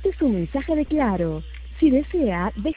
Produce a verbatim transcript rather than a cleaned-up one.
Este es un mensaje de Claro. Si desea,